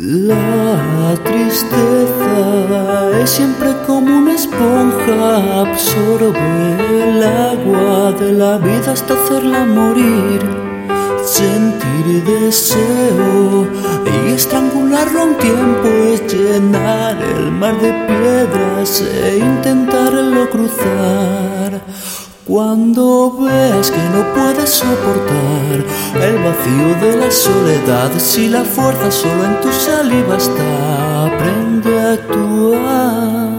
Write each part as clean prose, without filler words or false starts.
La tristeza es siempre como una esponja, absorbe el agua de la vida hasta hacerla morir. Sentir deseo y estrangularlo a un tiempo es llenar el mar de piedras e intentarlo cruzar. Cuando veas que no puedes soportar el vacío de la soledad, si la fuerza solo en tu saliva está, aprende a actuar.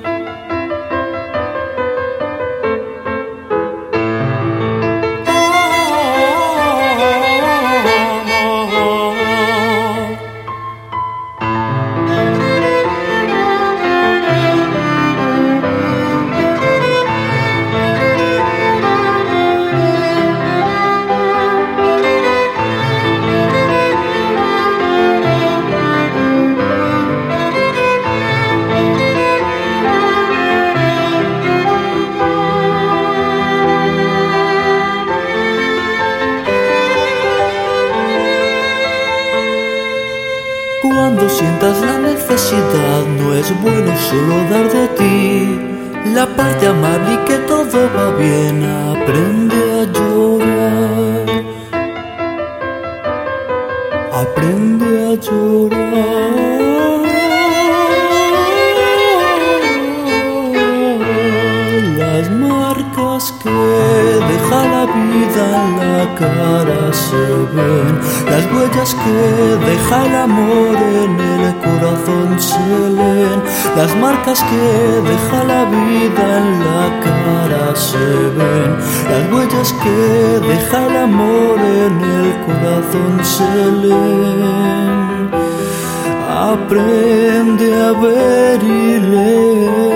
Cuando sientas la necesidad, no es bueno solo dar de ti la parte amable y que todo va bien. Aprende a llorar, aprende a llorar. Las marcas que deja la vida en la cara se ven, las huellas que deja el amor en el corazón se leen, las marcas que deja la vida en la cara se ven, las huellas que deja el amor en el corazón se leen. Aprende a ver y leer.